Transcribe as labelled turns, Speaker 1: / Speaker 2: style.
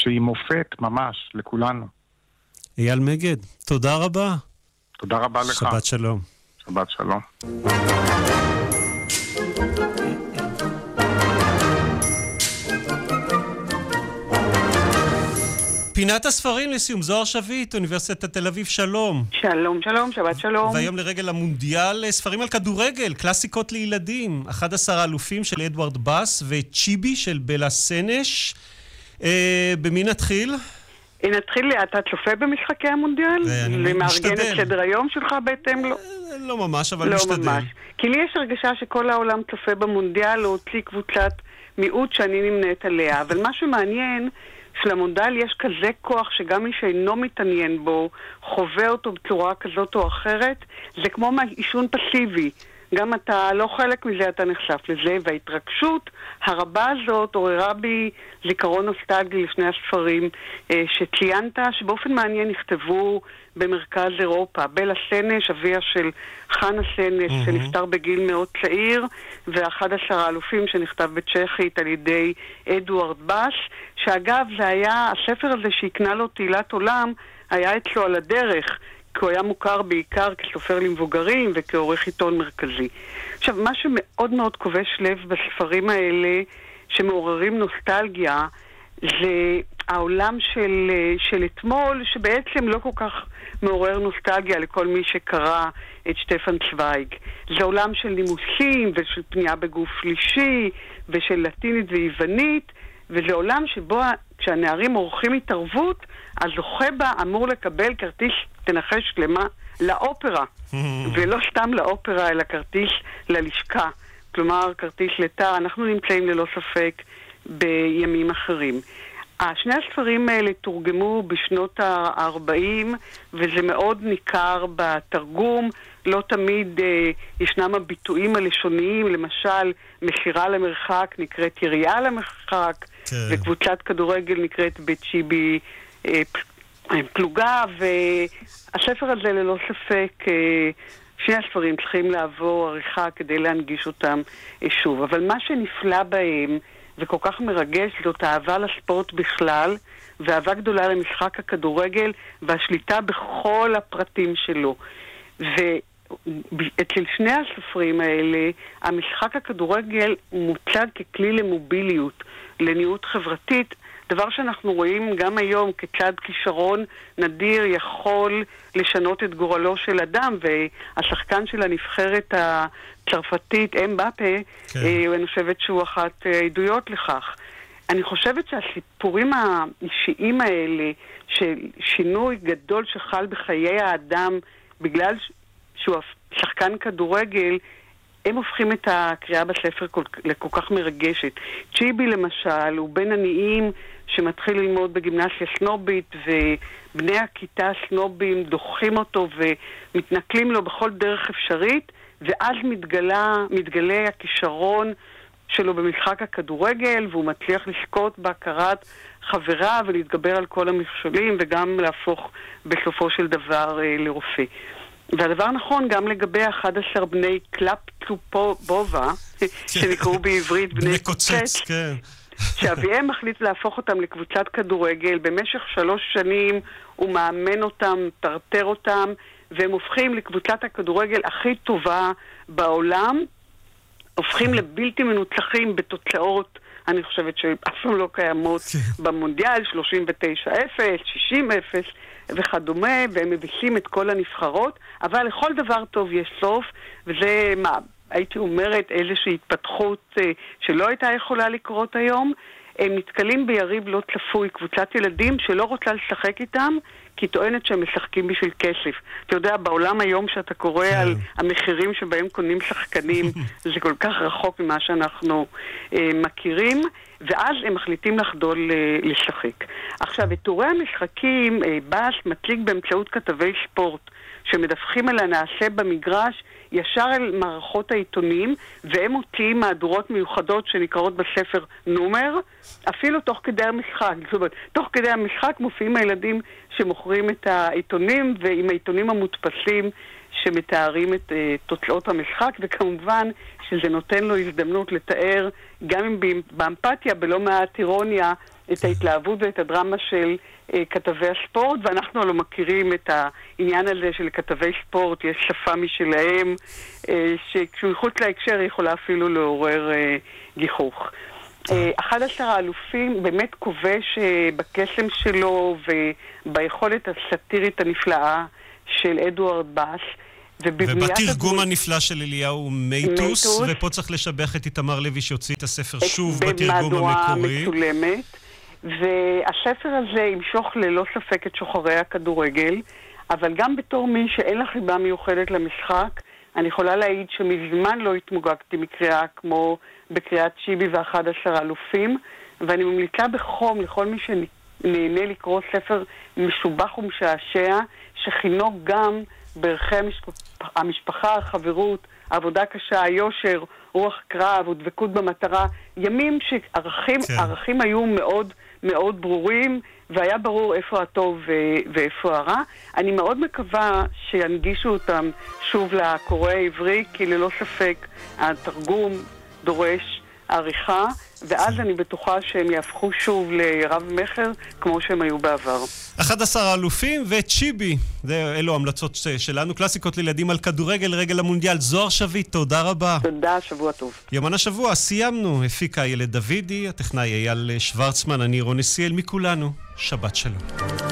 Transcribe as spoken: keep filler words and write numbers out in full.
Speaker 1: שהיא מופת ממש לכולנו.
Speaker 2: אייל מגד, תודה רבה.
Speaker 1: תודה רבה לך.
Speaker 2: שבת שלום.
Speaker 1: שבת שלום.
Speaker 2: פינת הספרים לסיום, זוהר שביט, אוניברסיטת תל אביב, שלום.
Speaker 3: שלום, שלום, שבת שלום.
Speaker 2: והיום לרגל המונדיאל, ספרים על כדורגל, קלאסיקות לילדים, אחד עשר האלופים של אדוארד באס וצ'יבי של בלה סנש. אה, במי נתחיל?
Speaker 3: נתחיל, אתה צופה במשחקי המונדיאל? למארגן את סדר היום שלך בהתאם לו?
Speaker 2: לא ממש, אבל
Speaker 3: לא
Speaker 2: משתדל.
Speaker 3: ממש. כי לי יש הרגשה שכל העולם צופה במונדיאל, להוציא קבוצת מיעוט שאני נמנית עליה. אבל מה שמעניין, שלמונדיאל יש כזה כוח שגם מי שאינו מתעניין בו, חווה אותו בצורה כזאת או אחרת, זה כמו עישון פסיבי. גם אתה לא חלק מזה, אתה נחשף לזה, וההתרגשות הרבה הזאת עוררה בי זיכרון נוסטלגי לפני הספרים אה, שציינת, שבאופן מעניין נכתבו במרכז אירופה. בלה סנש, אביה של חנה סנש, mm-hmm. שנפטר בגיל מאוד צעיר, ואחד עשר האלופים שנכתב בצ'כית על ידי אדוארד באס, שאגב זה היה, הספר הזה שהקנה לו תהילת עולם, היה אצלו על הדרך, כי הוא היה מוכר בעיקר כסופר למבוגרים וכעורך עיתון מרכזי. עכשיו, מה שמאוד מאוד כובש לב בספרים האלה, שמעוררים נוסטלגיה, זה העולם של, של אתמול, שבעצם לא כל כך מעורר נוסטלגיה לכל מי שקרא את שטפן צוויג. זה עולם של נימוסים ושל פנייה בגוף שלישי ושל לטינית ויוונית, וזה עולם שבו כשהנערים עורכים התערבות, הזוכה בה אמור לקבל כרטיס, תנחש למה? לאופרה. ולא סתם לאופרה, אלא כרטיס ללשכה. כלומר, כרטיס לתא. אנחנו נמצאים ללא ספק בימים אחרים. שני הספרים האלה תורגמו בשנות ה-ארבעים, וזה מאוד ניכר בתרגום. לא תמיד אה, ישנם הביטויים הלשוניים, למשל, מסירה למרחק נקראת ירייה למרחק, כן. וקבוצת כדורגל נקראת בצ'יבי אה, פלוגה, והספר הזה ללא ספק, אה, שני הספרים צריכים לעבור עריכה כדי להנגיש אותם אה, שוב. אבל מה שנפלא בהם, וכל כך מרגש, זאת אהבה לספורט בכלל, ואהבה גדולה למשחק הכדורגל, והשליטה בכל הפרטים שלו. ואצל שני הספרים האלה, המשחק הכדורגל מוצג ככלי למוביליות, לניעות חברתית, דבר שאנחנו רואים גם היום כצד כישרון נדיר יכול לשנות את גורלו של אדם, והשחקן של הנבחרת הצרפתית, אמבפה, כן. אני חושבת שהוא אחת עדויות לכך. אני חושבת שהסיפורים האישיים האלה, של שינוי גדול שחל בחיי האדם, בגלל שהוא שחקן כדורגל, הם הופכים את הקריאה בספר כל, לכל כך מרגשת. צ'יבי למשל, הוא בן עניים שמתחיל ללמוד בגימנסיה סנובית, ובני הכיתה סנובים דוחים אותו ומתנכלים לו בכל דרך אפשרית, ואז מתגלה, מתגלה הכישרון שלו במשחק הכדורגל, והוא מצליח לזכות בהכרת חברה ולהתגבר על כל המכשולים, וגם להפוך בסופו של דבר אה, לרופא. והדבר נכון גם לגבי אחד עשר בני קלאפ טלופובה, שנקראו בעברית בני קוצץ, כן. שאביהם מחליט להפוך אותם לקבוצת כדורגל. במשך שלוש שנים הוא מאמן אותם, טרטר אותם, והם הופכים לקבוצת הכדורגל הכי טובה בעולם, הופכים לבלתי מנוצחים בתוצאות, אני חושבת שאף פעם לא קיימות במונדיאל, שלושים ותשע אפס, שישים אפס וכדומה, והם מביסים את כל הנבחרות, אבל לכל דבר טוב יש סוף, וזה מה, הייתי אומרת איזושהי התפתחות שלא הייתה יכולה לקרות היום. הם נתקלים ביריב לא צפוי, קבוצת ילדים שלא רוצה לשחק איתם, כי טוענת שהם משחקים בשביל כסף. אתה יודע, בעולם היום שאתה קורא על המחירים שבהם קונים שחקנים, זה כל כך רחוק ממה שאנחנו אה, מכירים, ואז הם מחליטים לחדול אה, לשחק. עכשיו, את תורי המשחקים, אה, באס מציג באמצעות כתבי ספורט, שמדווחים על הנעשה במגרש, ישר אל מערכות העיתונים, והם מוציאים מהדורות מיוחדות שנקראות בספר נומר, אפילו תוך כדי המשחק. זאת אומרת, תוך כדי המשחק מופיעים הילדים שמוכרים את העיתונים, ועם העיתונים המודפסים שמתארים את uh, תוצאות המשחק, וכמובן שזה נותן לו הזדמנות לתאר, גם אם באמפתיה, בלא מעט אירוניה, את ההתלהבות ואת הדרמה של אה, כתבי הספורט, ואנחנו לא מכירים את העניין הזה של כתבי ספורט, יש שפה משלהם, אה, שכשהוא מחוץ להקשר היא יכולה אפילו לעורר אה, גיחוך. אחד עשר האלופים באמת כובש בקסם שלו וביכולת הסאטירית הנפלאה של אדוארד באס,
Speaker 2: ובתרגום הנפלא של אליהו מייטוס, ופה צריך לשבח את איתמר לוי שהוציא את הספר שוב בתרגום המקורי.
Speaker 3: מצולמת, והספר הזה ימשוך ללא ספק את שוחרי הכדורגל, אבל גם בתור מי שאין לה חיבה מיוחדת למשחק, אני יכולה להעיד שמזמן לא התמוגגתי מקריאה כמו בקריאת צ'יבי ואחד עשר האלופים, ואני ממליצה בחום לכל מי שנהנה לקרוא ספר משובח ומשעשע, שחינוק גם בערכי המשפחה, המשפחה, החברות, העבודה קשה, היושר, רוח קרב, ודבקות במטרה, ימים שערכים
Speaker 2: כן.
Speaker 3: ערכים היו מאוד מאוד ברורים, והיה ברור איפה הטוב ו- ואיפה הרע. אני מאוד מקווה שינגישו אותם שוב לקורא העברי, כי ללא ספק התרגום דורש עריכה, ואז אני בטוחה שהם יהפכו שוב לרב מחר כמו שהם היו בעבר.
Speaker 2: אחד עשר האלופים וצ'יבי, זה, אלו המלצות שלנו, קלאסיקות לילדים על כדורגל, רגל המונדיאל. זוהר שביט, תודה רבה.
Speaker 3: תודה, שבוע טוב.
Speaker 2: יומן השבוע, סיימנו, הפיקה ילד דוידי, הטכנאי אייל שוורצמן, אני רוני סיאל, מכולנו, שבת שלום.